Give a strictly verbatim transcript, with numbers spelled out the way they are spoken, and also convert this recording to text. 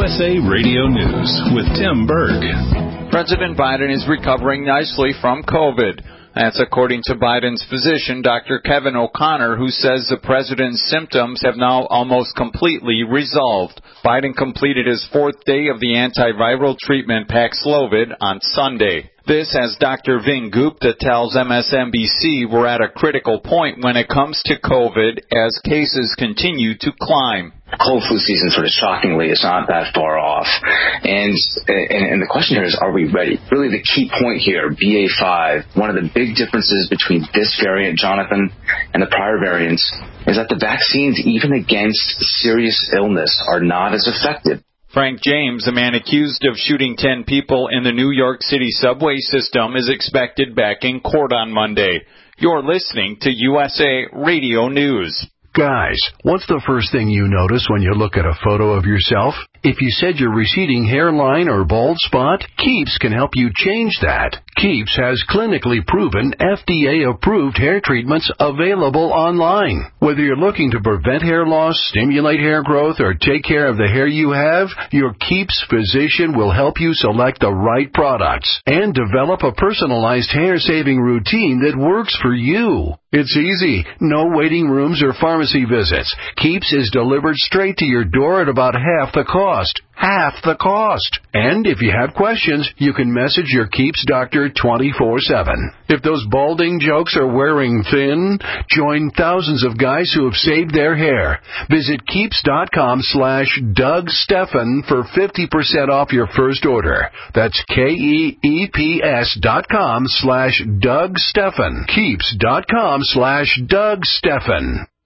S A Radio News with Tim Berg. President Biden is recovering nicely from COVID. That's according to Biden's physician, Doctor Kevin O'Connor, who says the president's symptoms have now almost completely resolved. Biden completed his fourth day of the antiviral treatment Paxlovid on Sunday. This, as Doctor Vin Gupta tells M S N B C, we're at a critical point when it comes to COVID as cases continue to climb. Cold flu season, sort of shockingly, is not that far off. And, and and the question here is, are we ready? Really the key point here, B A five, one of the big differences between this variant, Jonathan, and the prior variants, is that the vaccines, even against serious illness, are not as effective. Frank James, the man accused of shooting ten people in the New York City subway system, is expected back in court on Monday. You're listening to U S A Radio News. Guys, what's the first thing you notice when you look at a photo of yourself? If you said your receding hairline or bald spot, Keeps can help you change that. Keeps has clinically proven F D A-approved hair treatments available online. Whether you're looking to prevent hair loss, stimulate hair growth, or take care of the hair you have, your Keeps physician will help you select the right products and develop a personalized hair-saving routine that works for you. It's easy. No waiting rooms or pharmacy visits. Keeps is delivered straight to your door at about half the cost. Half the cost. And if you have questions, you can message your Keeps doctor twenty-four seven. If those balding jokes are wearing thin, join thousands of guys who have saved their hair. Visit Keeps.com slash Doug Stephan for fifty percent off your first order. That's K-E-E-P-S dot com slash Doug Stephan. Keeps.com slash Doug Stephan.